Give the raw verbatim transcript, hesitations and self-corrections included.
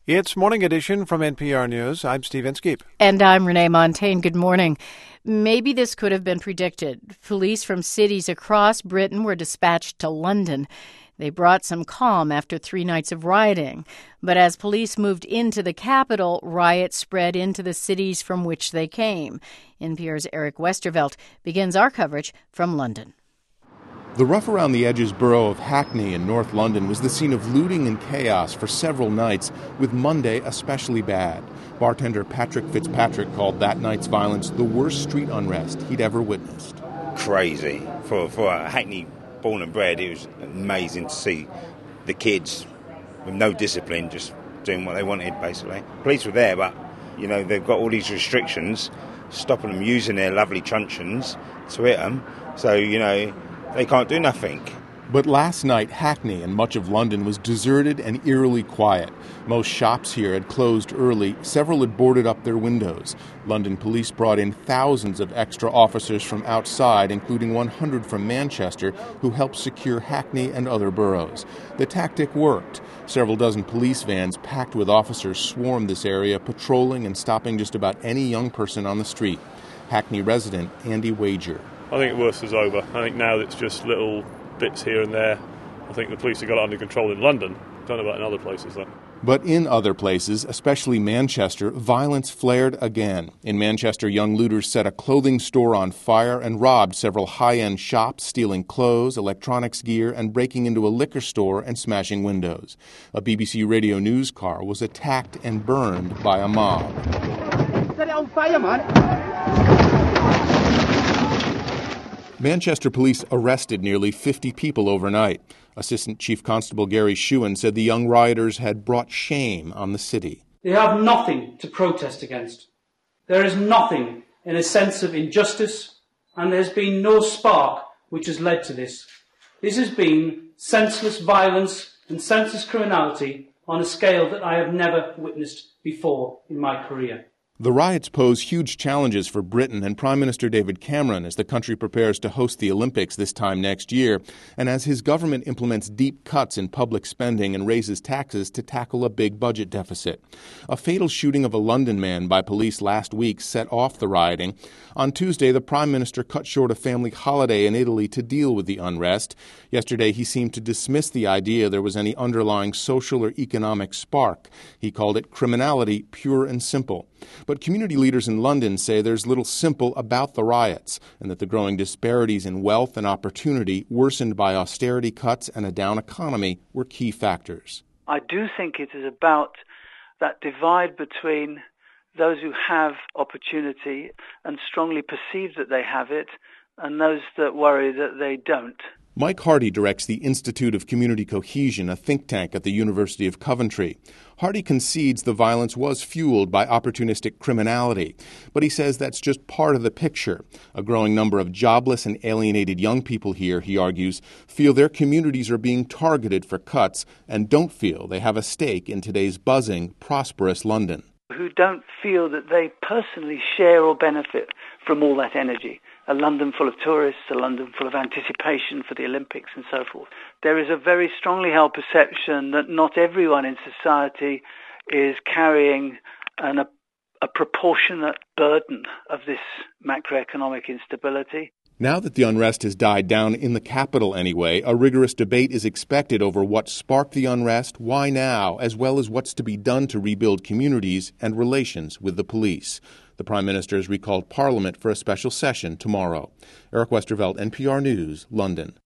It's Morning Edition from N P R News. I'm Steve Inskeep. And I'm Renee Montagne. Good morning. Maybe this could have been predicted. Police from cities across Britain were dispatched to London. They brought some calm after three nights of rioting. But as police moved into the capital, riots spread into the cities from which they came. N P R's Eric Westervelt begins our coverage from London. The rough-around-the-edges borough of Hackney in North London was the scene of looting and chaos for several nights, with Monday especially bad. Bartender Patrick Fitzpatrick called that night's violence the worst street unrest he'd ever witnessed. Crazy. For, for a Hackney born and bred, it was amazing to see the kids with no discipline just doing what they wanted, basically. Police were there, but, you know, they've got all these restrictions stopping them using their lovely truncheons to hit them. So, you know, they can't do nothing. But last night, Hackney and much of London was deserted and eerily quiet. Most shops here had closed early. Several had boarded up their windows. London police brought in thousands of extra officers from outside, including one hundred from Manchester, who helped secure Hackney and other boroughs. The tactic worked. Several dozen police vans packed with officers swarmed this area, patrolling and stopping just about any young person on the street. Hackney resident Andy Wager. I think the worst is over. I think now it's just little bits here and there. I think the police have got it under control in London. Don't know about in other places, though. But in other places, especially Manchester, violence flared again. In Manchester, young looters set a clothing store on fire and robbed several high-end shops, stealing clothes, electronics gear, and breaking into a liquor store and smashing windows. A B B C Radio News car was attacked and burned by a mob. Set it on fire, man! Manchester police arrested nearly fifty people overnight. Assistant Chief Constable Gary Shewan said the young rioters had brought shame on the city. They have nothing to protest against. There is nothing in a sense of injustice, and there has been no spark which has led to this. This has been senseless violence and senseless criminality on a scale that I have never witnessed before in my career. The riots pose huge challenges for Britain and Prime Minister David Cameron as the country prepares to host the Olympics this time next year, and as his government implements deep cuts in public spending and raises taxes to tackle a big budget deficit. A fatal shooting of a London man by police last week set off the rioting. On Tuesday, the Prime Minister cut short a family holiday in Italy to deal with the unrest. Yesterday, he seemed to dismiss the idea there was any underlying social or economic spark. He called it criminality, pure and simple. But community leaders in London say there's little simple about the riots, and that the growing disparities in wealth and opportunity, worsened by austerity cuts and a down economy, were key factors. I do think it is about that divide between those who have opportunity and strongly perceive that they have it, and those that worry that they don't. Mike Hardy directs the Institute of Community Cohesion, a think tank at the University of Coventry. Hardy concedes the violence was fueled by opportunistic criminality, but he says that's just part of the picture. A growing number of jobless and alienated young people here, he argues, feel their communities are being targeted for cuts and don't feel they have a stake in today's buzzing, prosperous London. Who don't feel that they personally share or benefit from all that energy. A London full of tourists, a London full of anticipation for the Olympics and so forth. There is a very strongly held perception that not everyone in society is carrying an, a, a proportionate burden of this macroeconomic instability. Now that the unrest has died down in the capital anyway, a rigorous debate is expected over what sparked the unrest, why now, as well as what's to be done to rebuild communities and relations with the police. The Prime Minister has recalled Parliament for a special session tomorrow. Eric Westervelt, N P R News, London.